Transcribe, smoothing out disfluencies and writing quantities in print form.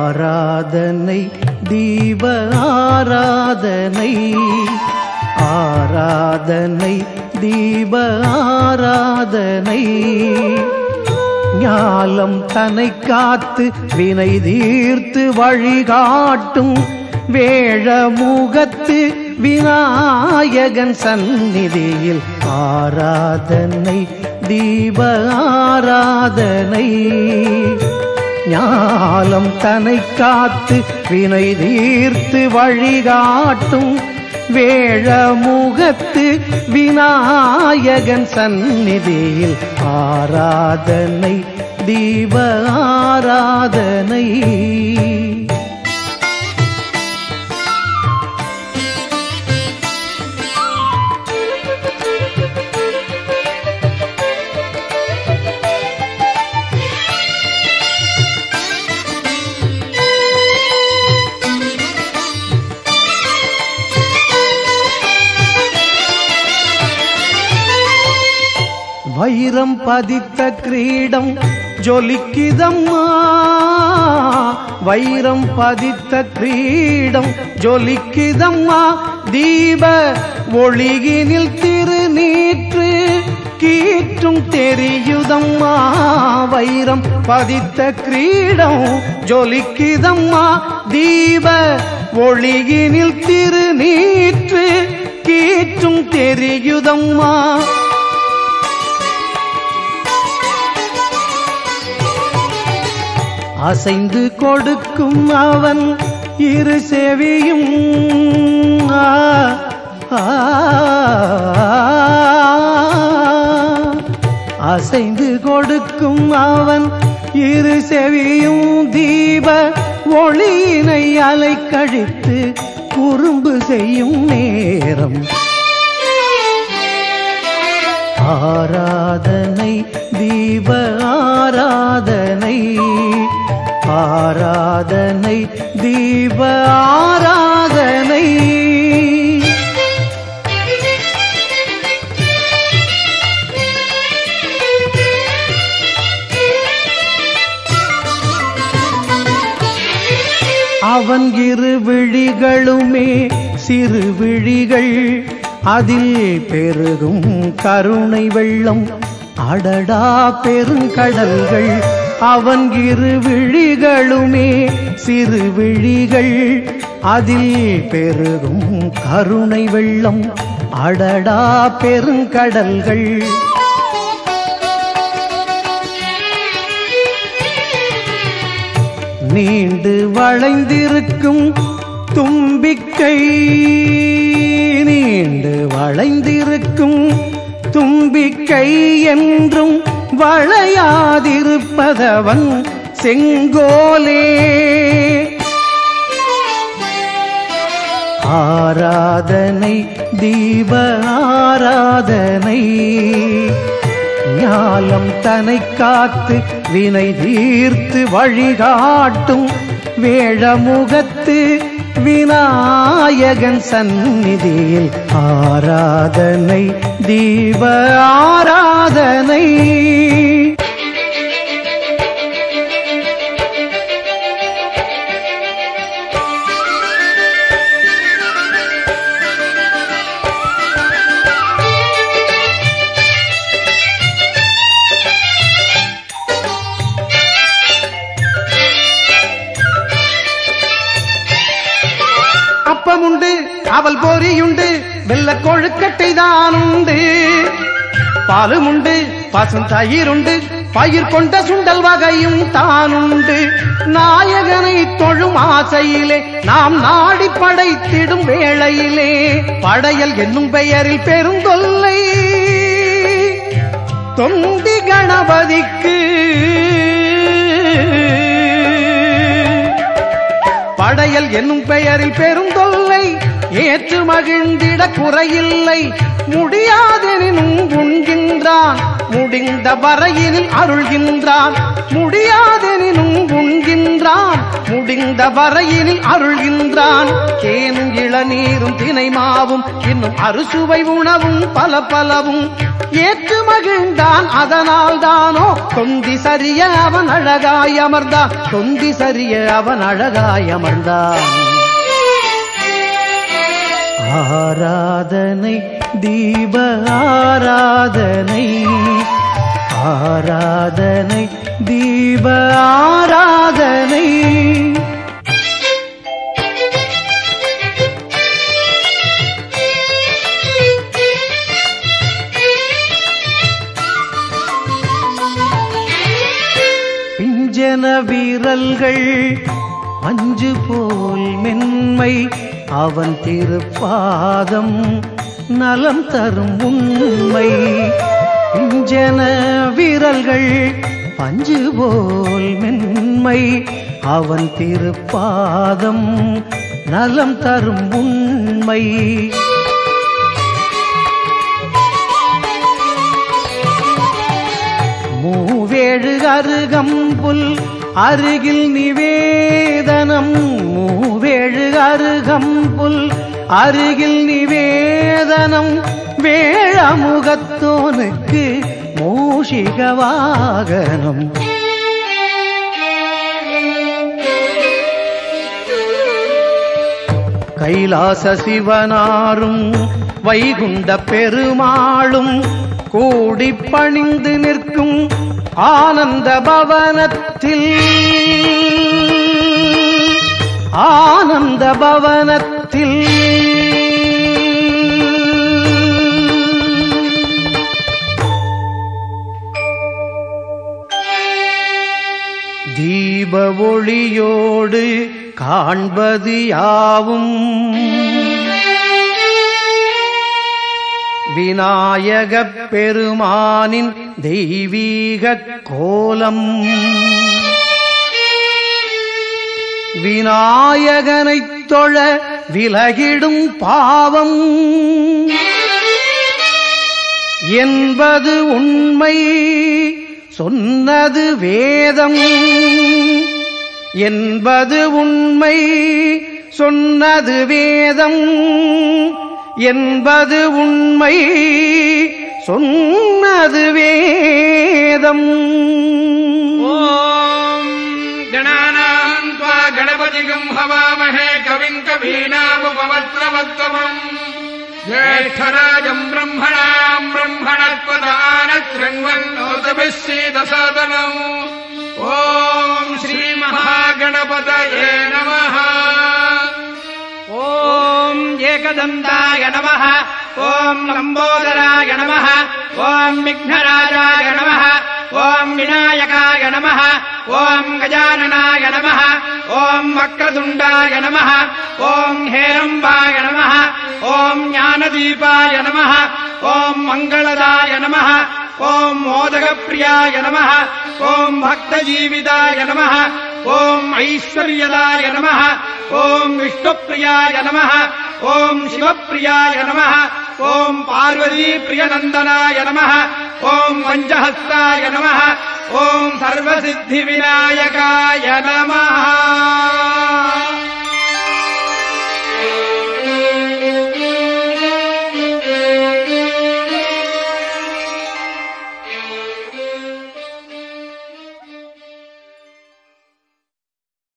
ஆராதனை தீப ஆராதனை ஆராதனை தீப ஆராதனை ஞாலம் தன்னை காத்து வினை தீர்த்து வழிகாட்டும் வேழமுகத்து விநாயகன் சந்நிதியில் ஆராதனை தீப ஆராதனை ஞாலம் தன்னை காத்து வினை தீர்த்து வழிகாட்டும் வேழமுகத்து விநாயகன் சந்நிதியில் ஆராதனை தீப ஆராதனை வைரம் பதித்த கிரீடம் ஜொலிக்குதம்மா வைரம் பதித்த கிரீடம் ஜொலிக்குதம்மா தீப ஒளியினில் திருநீற்று கீற்றும் தெரியுதம்மா வைரம் பதித்த கிரீடம் ஜொலிக்குதம்மா தீப ஒளியினில் திருநீற்று கீற்றும் தெரியுதம்மா அசைந்து கொடுக்கும் அவன் இரு செவியும் அசைந்து கொடுக்கும் அவன் இரு செவியும் தீப ஒளியினை அலைக்கழித்து குறும்பு செய்யும் நேரம் ஆராதனை தீப ஆராதனை ஆராதனை தீப ஆராதனை அவன் இரு விழிகளுமே சிறு விழிகள் அதில் பெருகும் கருணை வெள்ளம் அடடா பெருங்கடல்கள் அவன் இரு விழிகளுமே சிறு விழிகள் அதில் பெருகும் கருணை வெள்ளம் அடடா பெருங்கடல்கள் நீண்டு வளைந்திருக்கும் தும்பிக்கை நீண்டு வளைந்திருக்கும் தும்பிக்கை என்றும் வளையாதிருப்பதவன் செங்கோலே ஆராதனை தீப ஆராதனை ஞாலம் தன்னை காத்து வினை தீர்த்து வழிகாட்டும் வேழமுகத்து விநாயகன் சந்நிதியில் ஆராதனை தீப ஆராதனை அப்பமுண்டு அவள் பொரியுண்டு வெள்ள கொழுக்கட்டை தான் உண்டு பாலுமுண்டு பசும் தயிருண்டு பயிர் கொண்ட சுண்டல் வகையும் தானுண்டு நாயகனை தொழும் ஆசையிலே நாம் நாடி படைத்திடும் வேளையிலே படையல் என்னும் பெயரில் பெருந்தொல்லை தொந்தி கணபதிக்கு படையல் என்னும் பெயரில் பெருந்தொல்லை ஏற்று மகிழ்ந்திட குறையில்லை முடியாதெனினும் உண்கின்றான், முடிந்த வரையினில் அருள்கின்றான். முடியாதெனினும் உண்கின்றான், முடிந்த வரையினில் அருள்கின்றான். தேனும் இளநீரும் தினைமாவும் இன்னும் அறுசுவை உணவும் பல பலவும் ஏற்று மகிழ்ந்தான். அதனால் தானோ தொந்தி சரிய அவன் அழகாய் அமர்ந்தான், தொந்தி சரிய அவன் அழகாய் அமர்ந்தான். ஆராதனை தீப ஆராதனை, ஆராதனை தீப ஆராதனை. பிஞ்சன வீரல்கள் மஞ்சு போல் மென்மை, அவன் திருப்பாதம் நலம் தரும் உண்மை. பிஞ்சன வீரல்கள் பஞ்சு போல் மென்மை, அவன் திருப்பாதம் நலம் தரும் உண்மை. மூவேழு அருகம்புல் அருகில் நிவேதனம், மூவேழு அருகம்புல் அருகில் நிவேதனம். வேழமுகத்தோனுக்கு மூஷிக வாகனம். கைலாச சிவனாரும் வைகுண்ட பெருமாளும் கூடி பணிந்து நிற்கும் ஆனந்த பவனத்தில், ஆனந்த பவனத்தில். தீப ஒளியோடு காண்பது யாவும் விநாயகப் பெருமானின் தெய்வீக கோலம். விநாயகனைத் தொழ விலகிடும் பாவம் என்பது உண்மை சொன்னது வேதம், என்பது உண்மை சொன்னது வேதம், என்பது உண்மை சொன்னது வேதம். ஓம் கணானாம் த்வா கணபதிகம் ஹவாமஹே கவிம் கவீனாமுபவத்ரவத்வம் ஜேஷ்டராஜம் பிரம்மணாம் பிரம்மணத்வதானத் ருண்வன்னோதபிஸ்ஸீதசாதனம். ஓம் ஸ்ரீ மகாகணபதயே நமः. ஓம் ஏகதந்தாய நமः. ஓம் லம்போதராய நமः. ஓம் விக்னராஜாய நமः. ஓம் விநாயகாய நமः. ஓம் கஜானனாய நமः. ஓம் வக்ரதுண்டாய நமः. ஓம் ஹேரம்பாய நமः. ஓம் ஞானதீபாய நமः. ஓம் மங்களதாய நமः. ஓம் மோதகப்பிரியாய நமः. ஓம் பக்தஜீவிதாய நமः. ஓம் ஐஸ்வர்யதாய நமः. ஓம் விஷ்ணுப்பிரியாய நமः. ஓம் சிவப்பிரியாய நமः. ஓம் பார்வதீப்பிரியநந்தனாய நமः. ஓம் பஞ்சஹஸ்தாய நமः. ஓம் சர்வசித்திவிநாயகாய நமः.